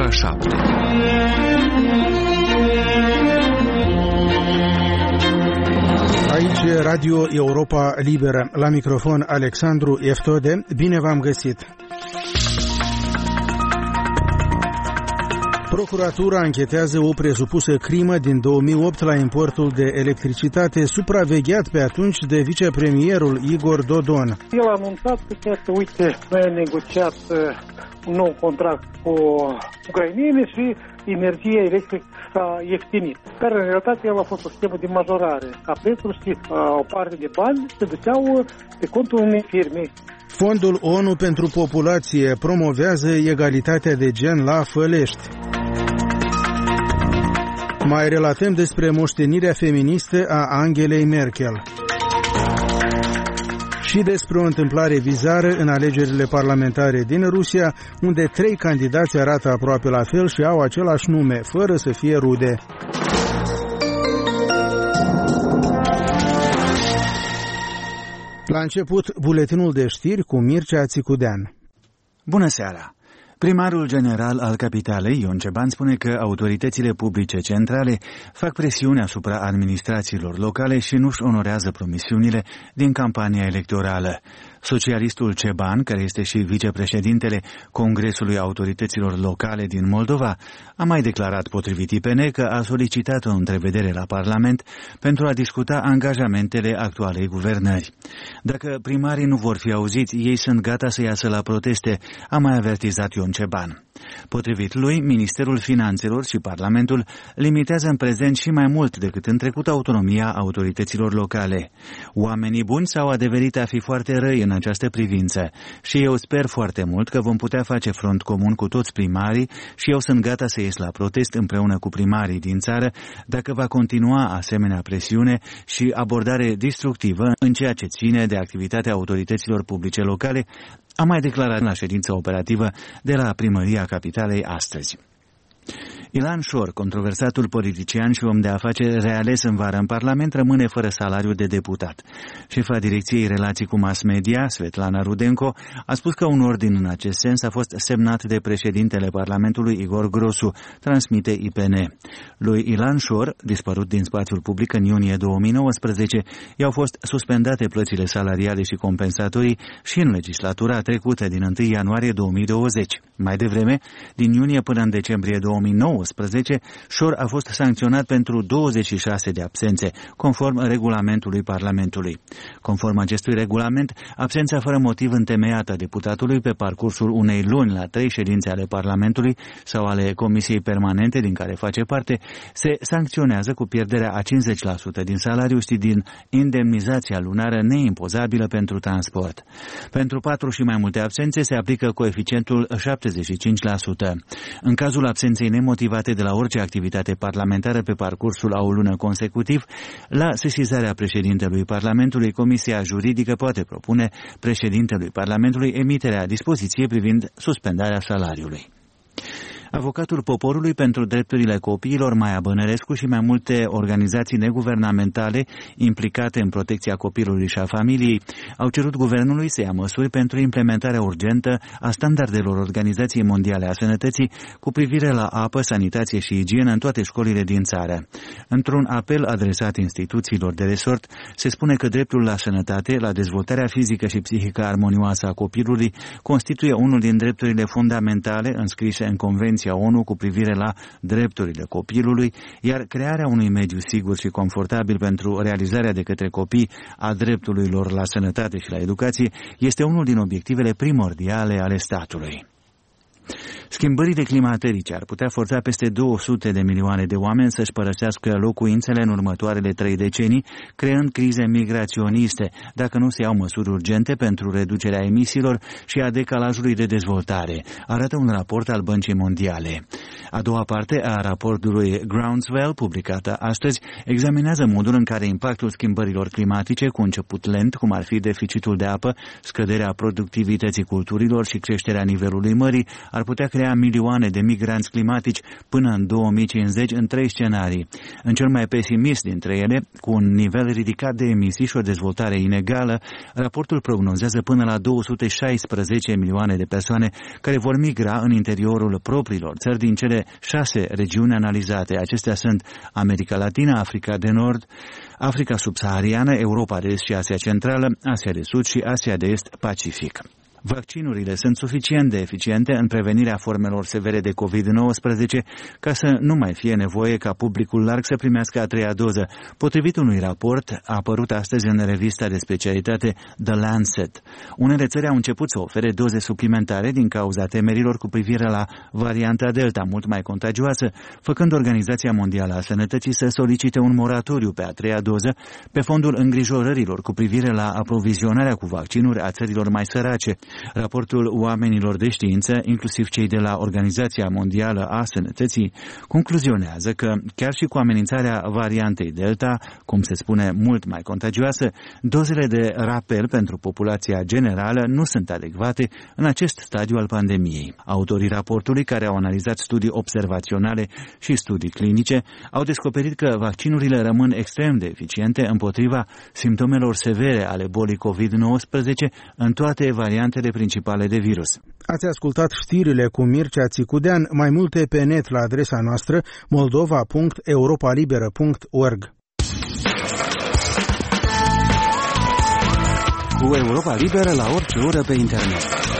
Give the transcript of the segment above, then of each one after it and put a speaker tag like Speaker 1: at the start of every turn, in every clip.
Speaker 1: ora 7.
Speaker 2: Aici Radio Europa Liberă. La microfon Alexandru Eftode. Bine v-am găsit! Procuratura anchetează o presupusă crimă din 2008 la importul de electricitate, supravegheat pe atunci de vicepremierul Igor Dodon.
Speaker 3: El a anunțat că, uite, noi am negociat un nou contract cu ucraineni și energia electrică s-a ieftinit. Dar în realitate el a fost o schemă de majorare a prețului și o parte de bani se duceau pe contul unei firme.
Speaker 2: Fondul ONU pentru Populație promovează egalitatea de gen la Fălești. Mai relatăm despre moștenirea feministă a Angelei Merkel și despre o întâmplare bizară în alegerile parlamentare din Rusia, unde 3 candidați arată aproape la fel și au același nume, fără să fie rude. La început, buletinul de știri cu Mircea Țicudean.
Speaker 4: Bună seara! Primarul general al capitalei, Ion Ceban, spune că autoritățile publice centrale fac presiune asupra administrațiilor locale și nu-și onorează promisiunile din campania electorală. Socialistul Ceban, care este și vicepreședintele Congresului Autorităților Locale din Moldova, a mai declarat potrivit IPN că a solicitat o întrevedere la Parlament pentru a discuta angajamentele actualei guvernări. Dacă primarii nu vor fi auziți, ei sunt gata să iasă la proteste, a mai avertizat Ion Ceban. Potrivit lui, Ministerul Finanțelor și Parlamentul limitează în prezent și mai mult decât în trecut autonomia autorităților locale. Oamenii buni s-au adeverit a fi foarte răi în această privință și eu sper foarte mult că vom putea face front comun cu toți primarii și eu sunt gata să ies la protest împreună cu primarii din țară dacă va continua asemenea presiune și abordare destructivă în ceea ce ține de activitatea autorităților publice locale, a mai declarat la ședința operativă de la Primăria Capitalei astăzi. Ilan Șor, controversatul politician și om de afaceri reales în vară în Parlament, rămâne fără salariu de deputat. Șefa Direcției Relații cu Mass Media, Svetlana Rudenko, a spus că un ordin în acest sens a fost semnat de președintele Parlamentului Igor Grosu, transmite IPN. Lui Ilan Șor, dispărut din spațiul public în iunie 2019, i-au fost suspendate plățile salariale și compensatorii și în legislatura trecută din 1 ianuarie 2020. Mai devreme, din iunie până în decembrie 2019, Șor a fost sancționat pentru 26 de absențe, conform regulamentului Parlamentului. Conform acestui regulament, absența fără motiv întemeiată a deputatului pe parcursul unei luni la 3 ședințe ale Parlamentului sau ale Comisiei Permanente din care face parte, se sancționează cu pierderea a 50% din salariu și din indemnizația lunară neimpozabilă pentru transport. Pentru 4 și mai multe absențe se aplică coeficientul 75%. În cazul absenței nemotivate de la orice activitate parlamentară pe parcursul a o lună consecutiv, la sesizarea președintelui Parlamentului, Comisia Juridică poate propune președintelui Parlamentului emiterea dispoziției privind suspendarea salariului. Avocatul Poporului pentru Drepturile Copiilor, Maia Bănărescu, și mai multe organizații neguvernamentale implicate în protecția copilului și a familiei au cerut guvernului să ia măsuri pentru implementarea urgentă a standardelor Organizației Mondiale a Sănătății cu privire la apă, sanitație și igienă în toate școlile din țară. Într-un apel adresat instituțiilor de resort, se spune că dreptul la sănătate, la dezvoltarea fizică și psihică armonioasă a copilului, constituie unul din drepturile fundamentale înscrise în Convenția ONU cu privire la drepturile copilului, iar crearea unui mediu sigur și confortabil pentru realizarea de către copii a dreptului lor la sănătate și la educație este unul din obiectivele primordiale ale statului. Schimbările climaterice ar putea forța peste 200 de milioane de oameni să-și părăsească locuințele în următoarele 3 decenii, creând crize migraționiste, dacă nu se iau măsuri urgente pentru reducerea emisiilor și a decalajului de dezvoltare, arată un raport al Băncii Mondiale. A doua parte a raportului Groundswell, publicată astăzi, examinează modul în care impactul schimbărilor climatice, cu început lent, cum ar fi deficitul de apă, scăderea productivității culturilor și creșterea nivelului mării, ar putea crea milioane de migranți climatici până în 2050 în 3 scenarii. În cel mai pesimist dintre ele, cu un nivel ridicat de emisii și o dezvoltare inegală, raportul prognozează până la 216 milioane de persoane care vor migra în interiorul propriilor țări din cele 6 regiuni analizate. Acestea sunt America Latină, Africa de Nord, Africa subsahariană, Europa de Est și Asia Centrală, Asia de Sud și Asia de Est Pacific. Vaccinurile sunt suficient de eficiente în prevenirea formelor severe de COVID-19 ca să nu mai fie nevoie ca publicul larg să primească a 3-a doză, potrivit unui raport apărut astăzi în revista de specialitate The Lancet. Unele țări au început să ofere doze suplimentare din cauza temerilor cu privire la varianta Delta, mult mai contagioasă, făcând Organizația Mondială a Sănătății să solicite un moratoriu pe a 3-a doză pe fondul îngrijorărilor cu privire la aprovizionarea cu vaccinuri a țărilor mai sărace. Raportul oamenilor de știință, inclusiv cei de la Organizația Mondială a Sănătății, concluzionează că, chiar și cu amenințarea variantei Delta, cum se spune mult mai contagioasă, dozele de rapel pentru populația generală nu sunt adecvate în acest stadiu al pandemiei. Autorii raportului, care au analizat studii observaționale și studii clinice, au descoperit că vaccinurile rămân extrem de eficiente împotriva simptomelor severe ale bolii COVID-19 în toate variantele principale de virus.
Speaker 2: Ați ascultat știrile cu Mircea Țicudean, mai multe pe net la adresa noastră moldova.europalibera.org.
Speaker 4: Cu Europa Liberă la orice oră pe internet.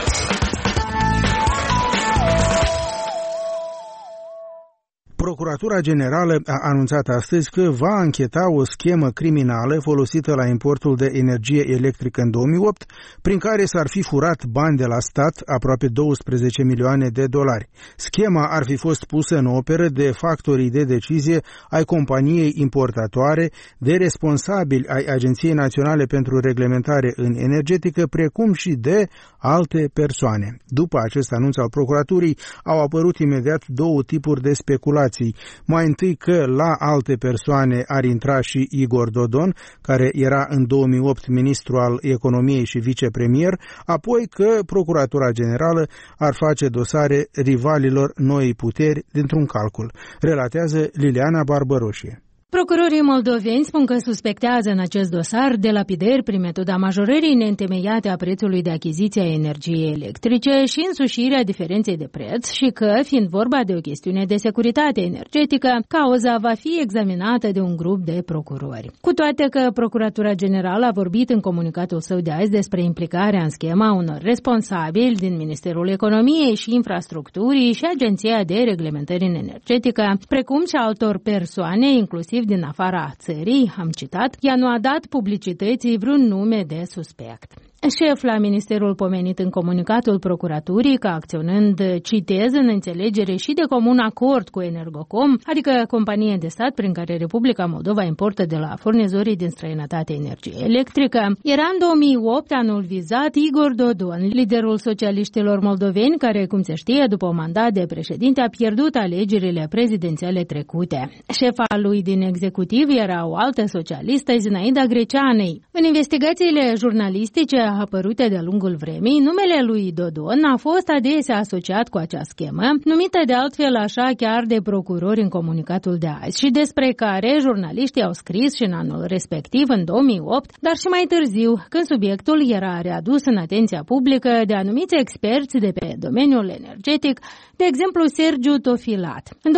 Speaker 2: Procuratura Generală a anunțat astăzi că va ancheta o schemă criminală folosită la importul de energie electrică în 2008, prin care s-ar fi furat bani de la stat, aproape 12 milioane de dolari. Schema ar fi fost pusă în operă de factorii de decizie ai companiei importatoare, de responsabili ai Agenției Naționale pentru Reglementare în Energetică, precum și de alte persoane. După acest anunț al procuraturii, au apărut imediat două tipuri de speculații. Mai întâi că la alte persoane ar intra și Igor Dodon, care era în 2008 ministru al economiei și vicepremier, apoi că Procuratura Generală ar face dosare rivalilor Noii Puteri dintr-un calcul, relatează Liliana Barbăroșie.
Speaker 1: Procurorii moldoveni spun că suspectează în acest dosar de lapidări prin metoda majorării neîntemeiate a prețului de achiziție a energiei electrice și însușirea diferenței de preț și că, fiind vorba de o chestiune de securitate energetică, cauza va fi examinată de un grup de procurori. Cu toate că Procuratura Generală a vorbit în comunicatul său de azi despre implicarea în schema unor responsabili din Ministerul Economiei și Infrastructurii și Agenția de Reglementare în Energetică, precum și altor persoane, inclusiv din afara țării, am citat, ea nu a dat publicității vreun nume de suspect. Șef la ministerul pomenit în comunicatul procuraturii că acționând, citez, în înțelegere și de comun acord cu Energocom, adică companie de stat prin care Republica Moldova importă de la furnizorii din străinătate energie electrică, era în 2008 anul vizat Igor Dodon, liderul socialiștilor moldoveni care, cum se știe, după un mandat de președinte a pierdut alegerile prezidențiale trecute. Șefa lui din executiv era o altă socialistă, Zinaida Greceanei. În investigațiile jurnalistice apărute de-a lungul vremii, numele lui Dodon a fost adesea asociat cu acea schemă, numită de altfel așa chiar de procurori în comunicatul de azi și despre care jurnaliștii au scris și în anul respectiv, în 2008, dar și mai târziu, când subiectul era readus în atenția publică de anumiți experți de pe domeniul energetic, de exemplu Sergiu Tofilat. În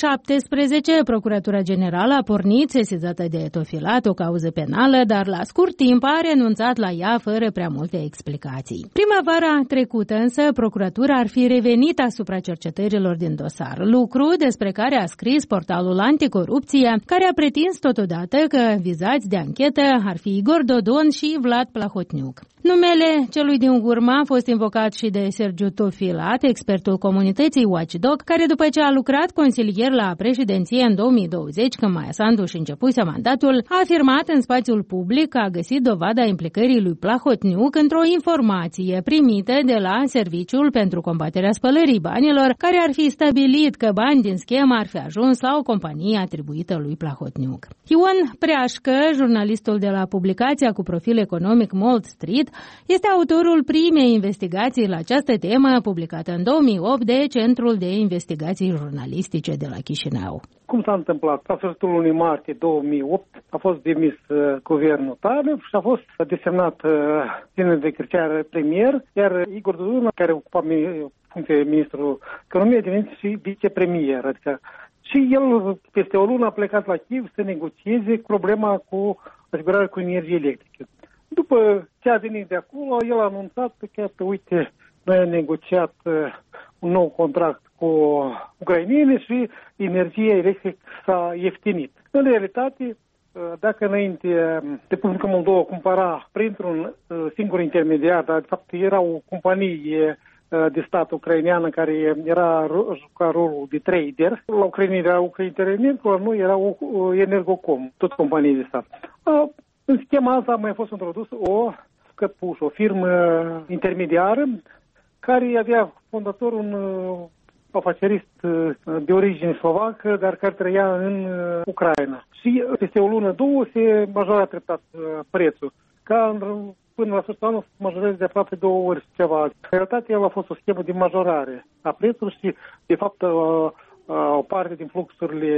Speaker 1: 2017, Procuratura Generală a pornit, sesizată de Tofilat, o cauză penală, dar la scurt timp a renunțat la ea fără prea multe explicații. Primăvara trecută însă, procuratura ar fi revenit asupra cercetărilor din dosar, lucru despre care a scris portalul Anticorupție, care a pretins totodată că vizați de anchetă ar fi Igor Dodon și Vlad Plahotniuc. Numele celui din urmă a fost invocat și de Sergiu Tofilat, expertul comunității Watchdog, care după ce a lucrat consilier la președinție în 2020, când Maia Sandu și începuse mandatul, a afirmat în spațiul public că a găsit dovada implicării lui Plahotniuc într-o informație primită de la Serviciul pentru combaterea spălării banilor, care ar fi stabilit că bani din schemă ar fi ajuns la o companie atribuită lui Plahotniuc. Ion Preașcă, jurnalistul de la publicația cu profil economic Mold Street, este autorul primei investigații la această temă, publicată în 2008 de Centrul de Investigații Jurnalistice de la Chișinău.
Speaker 3: Cum s-a întâmplat? La sfârșitul lunii martie 2008 a fost demis guvernul Talev și a fost desemnat Ținut de Cârceară premier, iar Igor Dodon, care ocupa funcția de ministrul economiei, a devenit și vicepremier. Adică și el, peste o lună, a plecat la Kiev să negocieze problema cu asigurarea cu energie electrică. După ce a venit de acolo, el a anunțat că, iată, uite, noi am negociat un nou contract cu ucraineni și energia electrică s-a ieftinit. În realitate, dacă înainte Republica Moldova cumpăra printr-un singur intermediar, dar de fapt era o companie de stat ucraineană care juca rolul de trader. La Ucraina era Ucrainternet, la noi era Energocom, tot companie de stat. În schema asta a mai fost introdus o firmă intermediară care avea fondator un afacerist de origine slovacă, dar care trăia în Ucraina. Și peste o lună, două, se majora treptat prețul. Până la sfârșitul anului se majoreze de aproape 2 ori ceva. În realitate, el a fost o schemă de majorare a prețului și, de fapt, o parte din fluxurile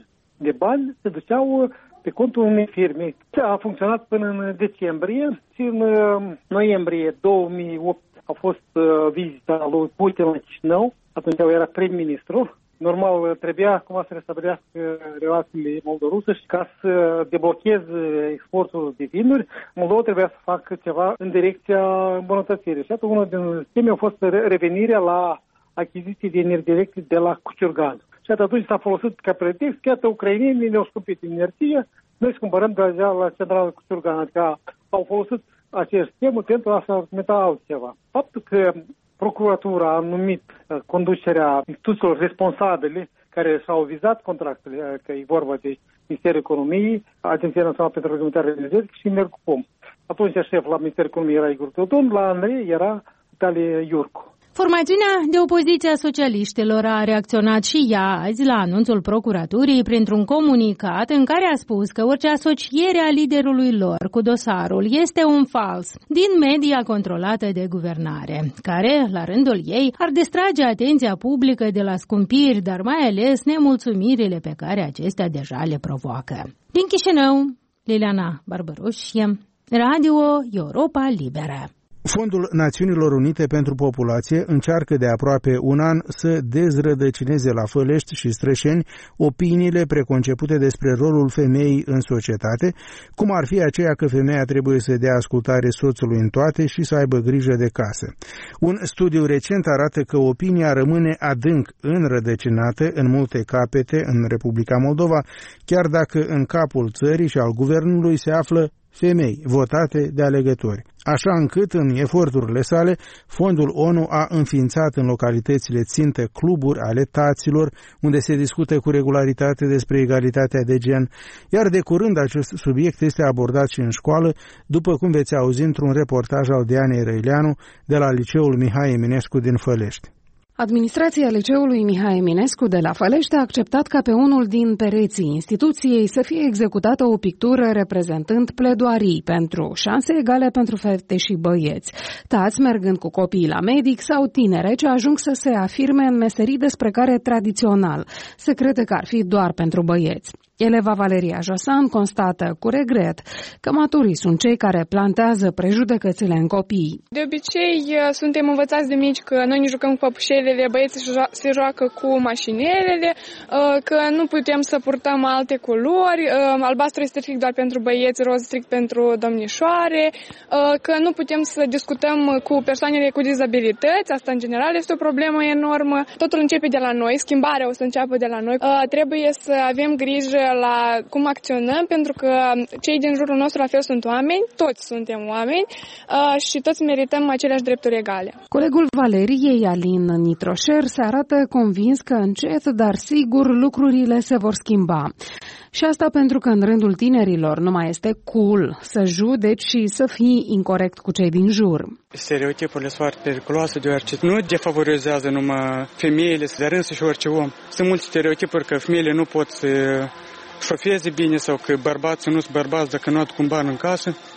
Speaker 3: de bani se duceau pe contul unei firme. A funcționat până în decembrie și în noiembrie 2008 a fost vizita lui Putin la Chișinău. Atunci era prim-ministru. Normal, trebuia acum să restabilească relațiile moldoruse și ca să deblocheze exportul de vinuri, Moldova trebuia să facă ceva în direcția îmbunătățirii. Și atunci, unul din scheme a fost revenirea la achiziții de energie electrică de la Cuciurgan. Și atunci s-a folosit ca pretext că, iată, ucrainenii ne-au scumpit energie, noi cumpărăm deja la centrala Cuciurgan. Adică au folosit acest schemă pentru a se argumenta altceva. Faptul că Procuratura a numit conducerea instituțiilor responsabile care și-au vizat contractele, că e vorba de Ministerul Economiei, Agenția Națională pentru Reglementare Energetică și Energocom. Atunci șef la Ministerul Economiei era Igor Dodon, la Andrei era Vitalie Iurcu.
Speaker 1: Formațiunea de opoziție a socialiștilor a reacționat și ea azi la anunțul procuraturii printr-un comunicat în care a spus că orice asociere a liderului lor cu dosarul este un fals din media controlată de guvernare, care, la rândul ei, ar distrage atenția publică de la scumpiri, dar mai ales nemulțumirile pe care acestea deja le provoacă. Din Chișinău, Liliana Barbărușie, Radio Europa Liberă.
Speaker 2: Fondul Națiunilor Unite pentru Populație încearcă de aproape un an să dezrădăcineze la Fălești și Strășeni opiniile preconcepute despre rolul femeii în societate, cum ar fi aceea că femeia trebuie să dea ascultare soțului în toate și să aibă grijă de casă. Un studiu recent arată că opinia rămâne adânc înrădăcinată în multe capete în Republica Moldova, chiar dacă în capul țării și al guvernului se află femei votate de alegători. Așa încât, în eforturile sale, Fondul ONU a înființat în localitățile țintă cluburi ale taților, unde se discută cu regularitate despre egalitatea de gen, iar de curând acest subiect este abordat și în școală, după cum veți auzi într-un reportaj al Dianei Răileanu de la Liceul Mihai Eminescu din Fălești.
Speaker 5: Administrația Liceului Mihai Eminescu de la Fălești a acceptat ca pe unul din pereții instituției să fie executată o pictură reprezentând pledoarii pentru șanse egale pentru fete și băieți, tați mergând cu copiii la medic sau tinere ce ajung să se afirme în meserii despre care tradițional se crede că ar fi doar pentru băieți. Eleva Valeria Josan constată cu regret că maturii sunt cei care plantează prejudecățile în copii.
Speaker 6: De obicei suntem învățați de mici că noi ne jucăm cu păpușelele, băieții se joacă cu mașinelele, că nu putem să purtăm alte culori, albastru este strict doar pentru băieți, roz strict pentru domnișoare, că nu putem să discutăm cu persoanele cu dizabilități, asta în general este o problemă enormă. Totul începe de la noi, schimbarea o să înceapă de la noi. Trebuie să avem grijă la cum acționăm, pentru că cei din jurul nostru la fel sunt oameni, toți suntem oameni și toți merităm aceleași drepturi egale.
Speaker 5: Colegul Valeriei, Alin Nitroșer, se arată convins că încet, dar sigur, lucrurile se vor schimba. Și asta pentru că în rândul tinerilor nu mai este cool să judeci și să fii incorect cu cei din jur.
Speaker 7: Stereotipurile sunt foarte periculoase, deoarece nu defavorizează numai femeile, dar însăși orice om. Sunt multe stereotipuri că femeile nu pot să șofeze bine sau că bărbații nu sunt bărbați dacă nu aduc un ban în casă.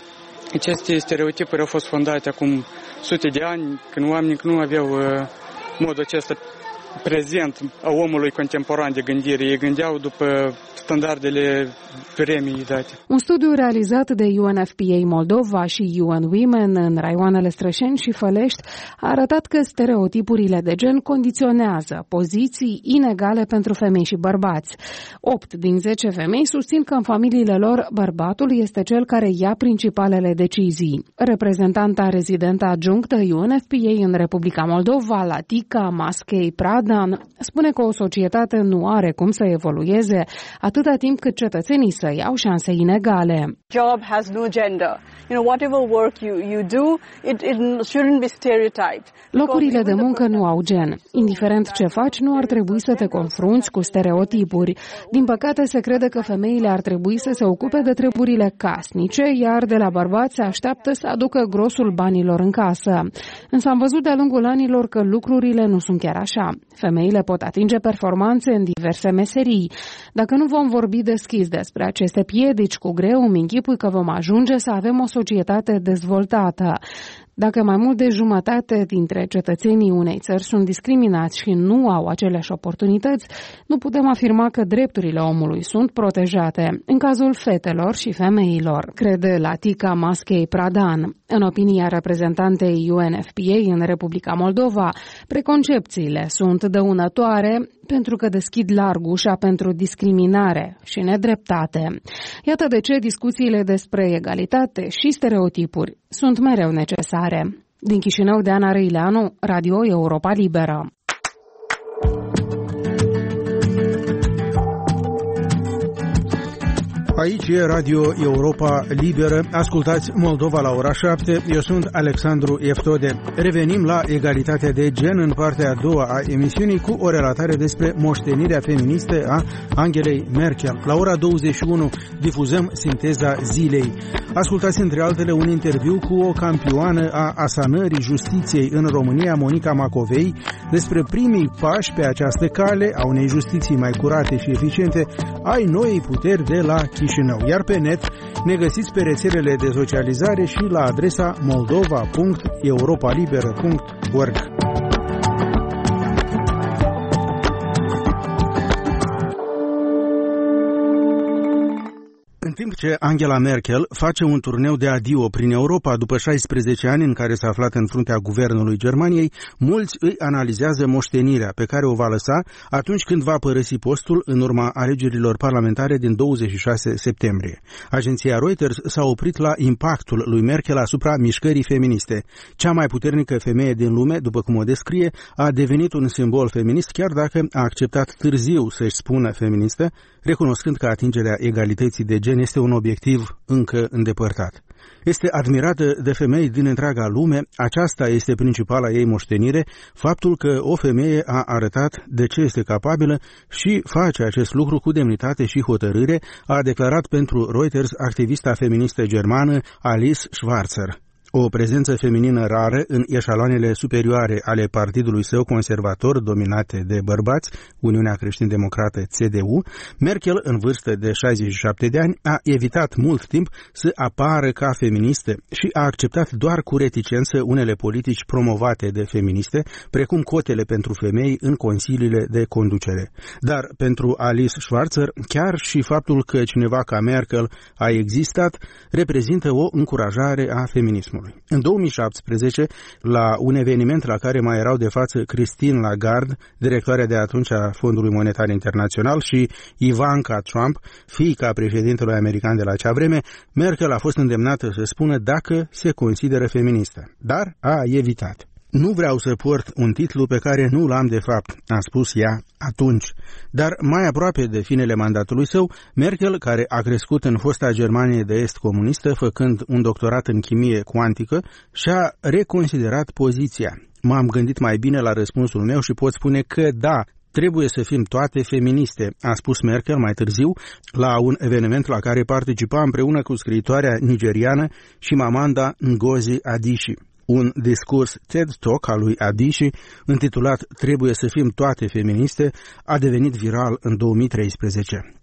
Speaker 7: Aceste stereotipuri au fost fondate acum sute de ani, când oamenii nu aveau modul acesta prezent a omului contemporan de gândire. Ei gândeau după standardele vremii date.
Speaker 5: Un studiu realizat de UNFPA Moldova și UN Women în raioanele Strășeni și Fălești a arătat că stereotipurile de gen condiționează poziții inegale pentru femei și bărbați. 8 din 10 femei susțin că în familiile lor bărbatul este cel care ia principalele decizii. Reprezentanta rezidentă adjunctă UNFPA în Republica Moldova, Latica Maskei Pradan, spune că o societate nu are cum să evolueze atâta timp cât cetățenii săi au șanse inegale.
Speaker 8: Job has no gender. Whatever work you do, it shouldn't be stereotyped.
Speaker 5: Locurile de muncă nu au gen. Indiferent ce faci, nu ar trebui să te confrunți cu stereotipuri. Din păcate, se crede că femeile ar trebui să se ocupe de treburile casnice, iar de la bărbați se așteaptă să aducă grosul banilor în casă. Însă am văzut de-a lungul anilor că lucrurile nu sunt chiar așa. Femeile pot atinge performanțe în diverse meserii. Dacă nu vom vorbi deschis despre aceste piedici, cu greu îmi închipui că vom ajunge să avem o societate dezvoltată. Dacă mai mult de jumătate dintre cetățenii unei țări sunt discriminați și nu au aceleași oportunități, nu putem afirma că drepturile omului sunt protejate, în cazul fetelor și femeilor, crede Latica Maskei Pradan. În opinia reprezentantei UNFPA în Republica Moldova, preconcepțiile sunt dăunătoare pentru că deschid larg ușa pentru discriminare și nedreptate. Iată de ce discuțiile despre egalitate și stereotipuri sunt mereu necesare. Din Chișinău, Deana Răileanu, Radio Europa Liberă.
Speaker 2: Aici e Radio Europa Liberă. Ascultați Moldova la ora 7. Eu sunt Alexandru Eftode. Revenim la egalitatea de gen în partea a doua a emisiunii cu o relatare despre moștenirea feministă a Angelei Merkel. La ora 21 difuzăm sinteza zilei. Ascultați între altele un interviu cu o campioană a asanării justiției în România, Monica Macovei, despre primii pași pe această cale a unei justiții mai curate și eficiente ai noii puteri de la Chișinău. Iar pe net ne găsiți pe rețelele de socializare și la adresa moldova.europalibera.org. În timp ce Angela Merkel face un turneu de adio prin Europa după 16 ani în care s-a aflat în fruntea guvernului Germaniei, mulți îi analizează moștenirea pe care o va lăsa atunci când va părăsi postul în urma alegerilor parlamentare din 26 septembrie. Agenția Reuters s-a oprit la impactul lui Merkel asupra mișcării feministe. Cea mai puternică femeie din lume, după cum o descrie, a devenit un simbol feminist, chiar dacă a acceptat târziu să-și spună feministă, recunoscând că atingerea egalității de gen este un obiectiv încă îndepărtat. Este admirată de femei din întreaga lume, aceasta este principala ei moștenire, faptul că o femeie a arătat de ce este capabilă și face acest lucru cu demnitate și hotărâre, a declarat pentru Reuters activista feministă germană Alice Schwarzer. O prezență feminină rară în eșaloanele superioare ale partidului său conservator dominate de bărbați, Uniunea Creștin-Democrată CDU, Merkel, în vârstă de 67 de ani, a evitat mult timp să apară ca feministă și a acceptat doar cu reticență unele politici promovate de feministe, precum cotele pentru femei în consiliile de conducere. Dar pentru Alice Schwarzer, chiar și faptul că cineva ca Merkel a existat, reprezintă o încurajare a feminismului. În 2017, la un eveniment la care mai erau de față Christine Lagarde, directoarea de atunci a Fondului Monetar Internațional, și Ivanka Trump, fiica președintelui american de la acea vreme, Merkel a fost îndemnată să spună dacă se consideră feministă, dar a evitat. Nu vreau să port un titlu pe care nu l-am de fapt, a spus ea atunci. Dar mai aproape de finele mandatului său, Merkel, care a crescut în fosta Germanie de Est comunistă, făcând un doctorat în chimie cuantică, și-a reconsiderat poziția. M-am gândit mai bine la răspunsul meu și pot spune că da, trebuie să fim toate feministe, a spus Merkel mai târziu la un eveniment la care participa împreună cu scriitoarea nigeriană Chimamanda Ngozi Adichie. Un discurs TED Talk al lui Adichie, intitulat "Trebuie să fim toate feministe", a devenit viral în 2013.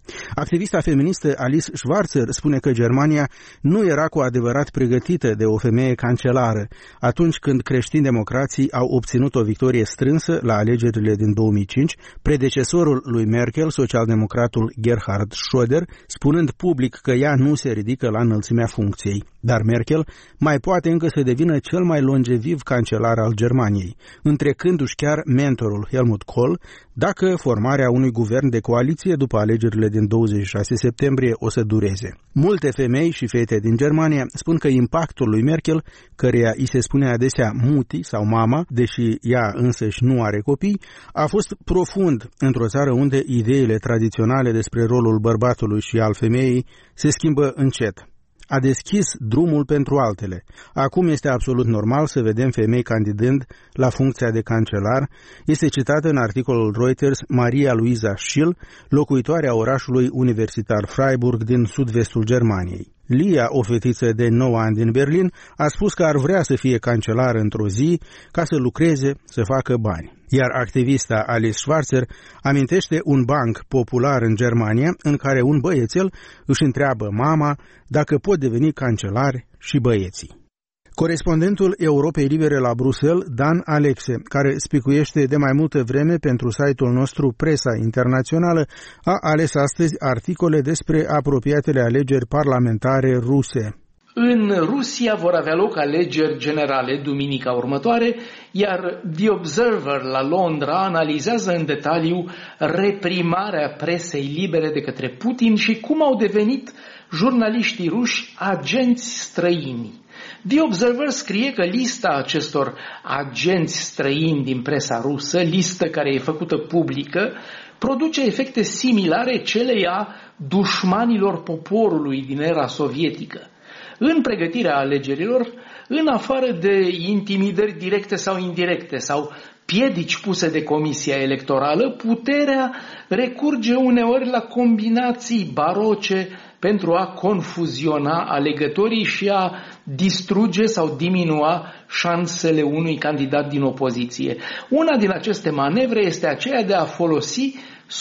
Speaker 2: Activista feministă Alice Schwarzer spune că Germania nu era cu adevărat pregătită de o femeie cancelară atunci când creștini-democrații au obținut o victorie strânsă la alegerile din 2005, predecesorul lui Merkel, socialdemocratul Gerhard Schröder, spunând public că ea nu se ridică la înălțimea funcției. Dar Merkel mai poate încă să devină cel mai longeviv cancelar al Germaniei, întrecându-și chiar mentorul Helmut Kohl dacă formarea unui guvern de coaliție după alegerile din 26 septembrie o să dureze. Multe femei și fete din Germania spun că impactul lui Merkel, căreia îi se spune adesea muti sau mama, deși ea însăși nu are copii, a fost profund într-o țară unde ideile tradiționale despre rolul bărbatului și al femeii se schimbă încet. A deschis drumul pentru altele. Acum este absolut normal să vedem femei candidând la funcția de cancelar, este citată în articolul Reuters Maria Luisa Schill, locuitoarea orașului universitar Freiburg din sud-vestul Germaniei. Lia, o fetiță de 9 ani din Berlin, a spus că ar vrea să fie cancelar într-o zi ca să lucreze, să facă bani. Iar activista Alice Schwarzer amintește un banc popular în Germania în care un băiețel își întreabă mama dacă pot deveni cancelari și băieții. Corespondentul Europei Libere la Bruxelles, Dan Alexe, care spicuiește de mai multă vreme pentru site-ul nostru Presa Internațională, a ales astăzi articole despre apropiatele alegeri parlamentare ruse.
Speaker 9: În Rusia vor avea loc alegeri generale duminica următoare, iar The Observer la Londra analizează în detaliu reprimarea presei libere de către Putin și cum au devenit jurnaliștii ruși agenți străini. The Observer scrie că lista acestor agenți străini din presa rusă, listă care e făcută publică, produce efecte similare celei a dușmanilor poporului din era sovietică. În pregătirea alegerilor, în afară de intimidări directe sau indirecte sau piedici puse de Comisia Electorală, puterea recurge uneori la combinații baroce pentru a confuziona alegătorii și a distruge sau diminua șansele unui candidat din opoziție. Una din aceste manevre este aceea de a folosi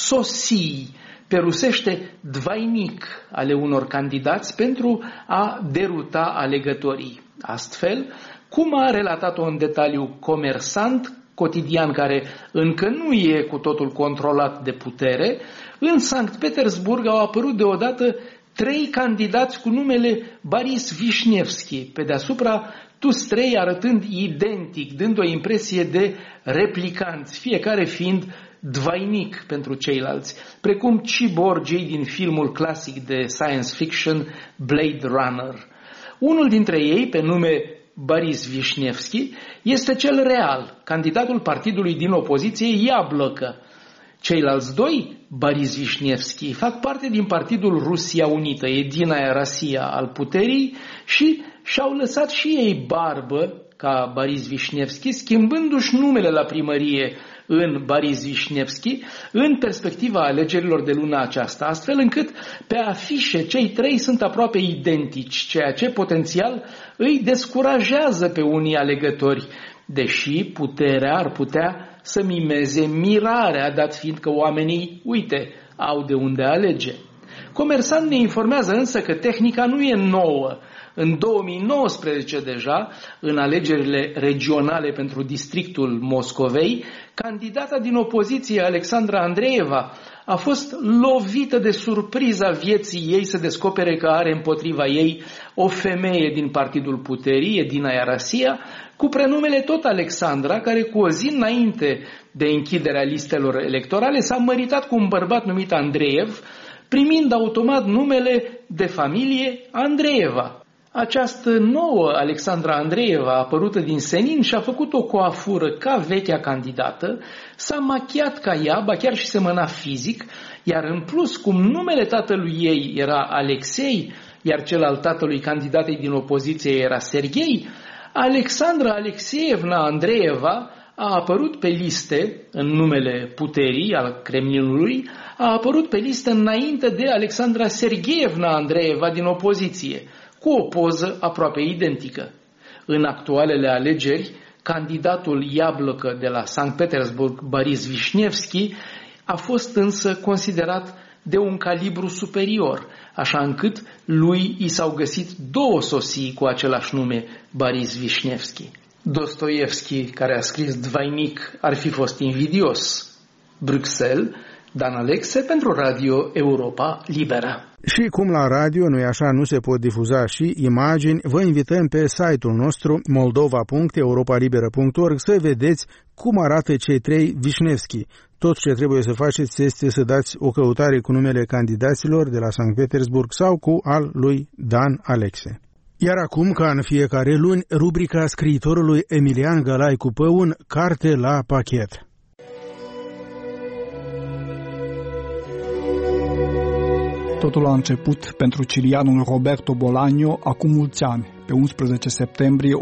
Speaker 9: sosii, pe rusește dvainic, ale unor candidați pentru a deruta alegătorii. Astfel, cum a relatat-o în detaliu Comersant, cotidian care încă nu e cu totul controlat de putere, în Sankt Petersburg au apărut deodată 3 candidați cu numele Boris Vișnevski, pe deasupra toți 3 arătând identic, dând o impresie de replicanți, fiecare fiind dvainic pentru ceilalți, precum ciborgii din filmul clasic de science fiction Blade Runner. Unul dintre ei, pe nume Boris Vișnevski, este cel real, candidatul partidului din opoziție Iablăcă. Ceilalți 2, Boris Vișnevski, fac parte din partidul Rusia Unită, Edinaya Rossiya al puterii și și-au lăsat și ei barbă, ca Boris Vișnevski, schimbându-și numele la primărie în Boris Vișnevski, în perspectiva alegerilor de luna aceasta, astfel încât pe afișe cei 3 sunt aproape identici, ceea ce potențial îi descurajează pe unii alegători, deși puterea ar putea să mimeze mirarea, dat fiind că oamenii, uite, au de unde alege. Comersant ne informează însă că tehnica nu e nouă. În 2019 deja, în alegerile regionale pentru districtul Moscovei, candidata din opoziție, Alexandra Andreeva, a fost lovită de surpriza vieții ei să descopere că are împotriva ei o femeie din partidul puterii, Edinaya Rossiya, cu prenumele tot Alexandra, care cu o zi înainte de închiderea listelor electorale s-a măritat cu un bărbat numit Andreev, primind automat numele de familie Andreeva. Această nouă Alexandra Andreeva, apărută din senin, și-a făcut o coafură ca vechea candidată, s-a machiat ca ea, ba chiar și semăna fizic, iar în plus, cum numele tatălui ei era Alexei, iar cel al tatălui candidatei din opoziție era Serghei, Alexandra Alexeevna Andreeva a apărut pe liste, în numele puterii al Kremlinului, a apărut pe listă înainte de Alexandra Sergeevna Andreeva din opoziție, cu o poză aproape identică. În actualele alegeri, candidatul Iablăcă de la Sankt Petersburg, Boris Vișnevski, a fost însă considerat de un calibru superior, așa încât lui i s-au găsit 2 sosii cu același nume, Boris Vișnevski. Dostoevski, care a scris Dvainic, ar fi fost invidios. Bruxelles, Dan Alexe pentru Radio Europa Liberă.
Speaker 2: Și cum la radio, nu-i așa, nu se pot difuza și imagini, vă invităm pe site-ul nostru moldova.europalibera.org să vedeți cum arată cei 3 Vișnevski. Tot ce trebuie să faceți este să dați o căutare cu numele candidaților de la Sankt Petersburg sau cu al lui Dan Alexe. Iar acum, ca în fiecare luni, rubrica scriitorului Emilian Gălai cu Păun, Carte la pachet.
Speaker 10: Totul a început pentru cilianul Roberto Bolaño acum mulți ani, pe 11 septembrie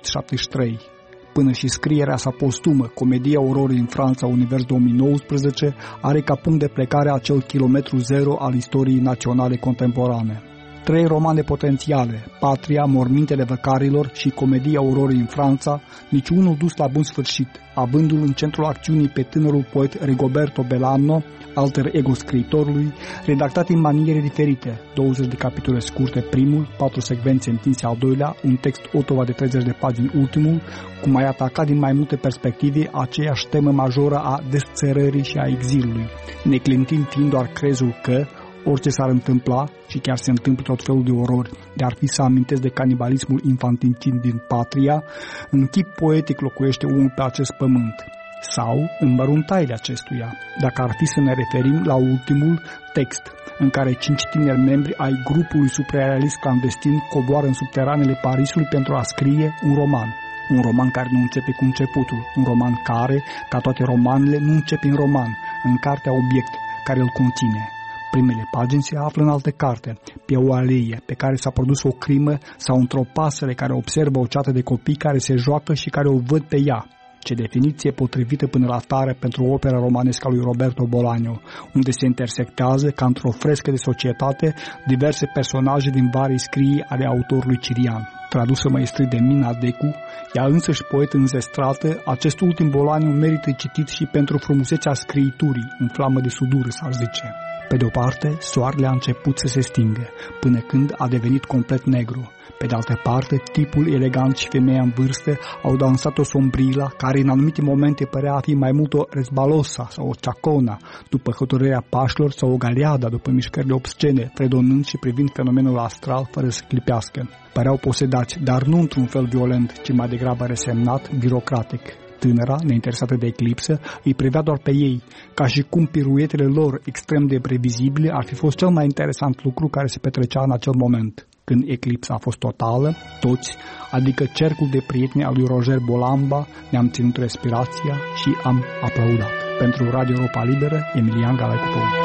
Speaker 10: 1973. Până și scrierea sa postumă, Comedia Aurorii în Franța, Univers 2019, are ca punct de plecare acel kilometru zero al istoriei naționale contemporane. 3 romane potențiale, Patria, Mormintele Văcarilor și Comedia Aurorii în Franța, niciunul dus la bun sfârșit, avându-l în centrul acțiunii pe tânărul poet Rigoberto Bolaño, alter ego scriitorului, redactat în maniere diferite, 20 de capitole scurte primul, 4 secvențe întinse al doilea, un text Ottawa de 30 de pagini ultimul, cum ai atacat din mai multe perspective aceeași temă majoră a desțărării și a exilului, neclintind fiind doar crezul că, orice s-ar întâmpla, și chiar se întâmplă tot felul de orori, de ar fi să amintesc de canibalismul infanticid din Patria, în chip poetic locuiește unul pe acest pământ, sau în măruntaiele acestuia, dacă ar fi să ne referim la ultimul text, în care 5 tineri membri ai grupului suprarealist clandestin coboară în subteranele Parisului pentru a scrie un roman. Un roman care nu începe cu începutul, un roman care, ca toate romanele, nu începe în roman, în cartea obiect care îl conține. Primele pagini se află în altă carte, pe o alee pe care s-a produs o crimă sau într-o pasăre care observă o ceată de copii care se joacă și care o văd pe ea. Ce definiție potrivită până la tare pentru opera romanescă a lui Roberto Bolaño, unde se intersectează, ca într-o frescă de societate, diverse personaje din varii scrii ale autorului cirian. Tradusă maestrii de Mina Decu, ea însăși poet înzestrată, acest ultim Bolaño merită citit și pentru frumusețea scriiturii, în flamă de sudură, s-ar zice. Pe de o parte, soarele a început să se stingă, până când a devenit complet negru. Pe de altă parte, tipul elegant și femeia în vârstă au dansat o sombrila, care în anumite momente părea a fi mai mult o resbalosa sau o chacona, după hotărârea pașilor, sau o galeada după mișcările obscene, fredonând și privind fenomenul astral fără să clipească. Păreau posedați, dar nu într-un fel violent, ci mai degrabă resemnat, birocratic. Tânăra, neinteresată de eclipsă, îi privea doar pe ei, ca și cum piruetele lor extrem de previzibile ar fi fost cel mai interesant lucru care se petrecea în acel moment. Când eclipsa a fost totală, toți, adică cercul de prieteni al lui Roger Bolamba, ne-am ținut respirația și am aplaudat. Pentru Radio Europa Liberă, Emilian Gălai cu Păun.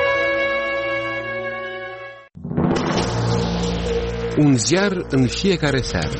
Speaker 11: Un ziar în fiecare seară.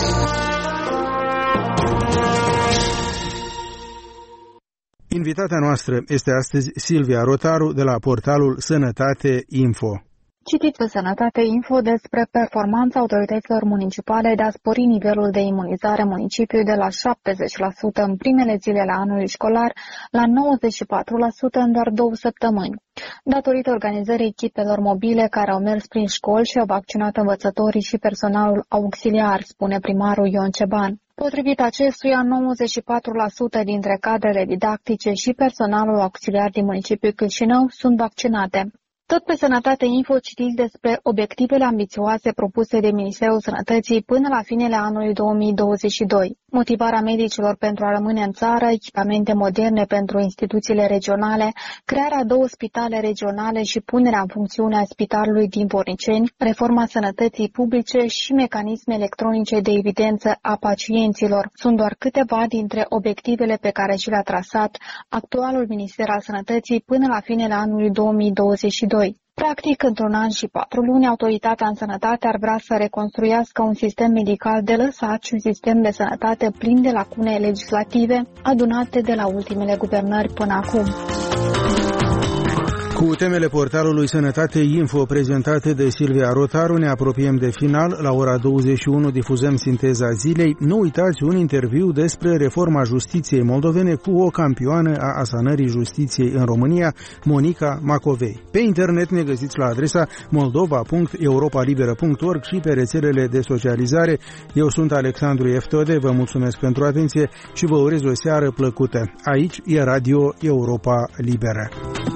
Speaker 2: Invitata noastră este astăzi Silvia Rotaru de la portalul Sănătate Info.
Speaker 12: Citiți pe Sănătate Info despre performanța autorităților municipale de a spori nivelul de imunizare în municipiu de la 70% în primele zile ale anului școlar la 94% în doar 2 săptămâni. Datorită organizării echipelor mobile care au mers prin școli și au vaccinat învățătorii și personalul auxiliar, spune primarul Ion Ceban. Potrivit acestuia, 94% dintre cadrele didactice și personalul auxiliar din municipiul Chișinău sunt vaccinate. Tot pe Sănătate Info citiți despre obiectivele ambițioase propuse de Ministerul Sănătății până la finele anului 2022. Motivarea medicilor pentru a rămâne în țară, echipamente moderne pentru instituțiile regionale, crearea 2 spitale regionale și punerea în funcțiune a spitalului din Vorniceni, reforma sănătății publice și mecanisme electronice de evidență a pacienților sunt doar câteva dintre obiectivele pe care și le-a trasat actualul Minister al Sănătății până la finele anului 2022. Practic, într-un an și 4 luni, autoritatea în sănătate ar vrea să reconstruiască un sistem medical de lăsat și un sistem de sănătate plin de lacune legislative adunate de la ultimele guvernări până acum.
Speaker 2: Cu temele portalului Sănătate Info prezentate de Silvia Rotaru ne apropiem de final. La ora 21 difuzăm sinteza zilei. Nu uitați un interviu despre reforma justiției moldovene cu o campioană a asanării justiției în România, Monica Macovei. Pe internet ne găsiți la adresa moldova.europalibera.org și pe rețelele de socializare. Eu sunt Alexandru Eftode, vă mulțumesc pentru atenție și vă urez o seară plăcută. Aici e Radio Europa Liberă.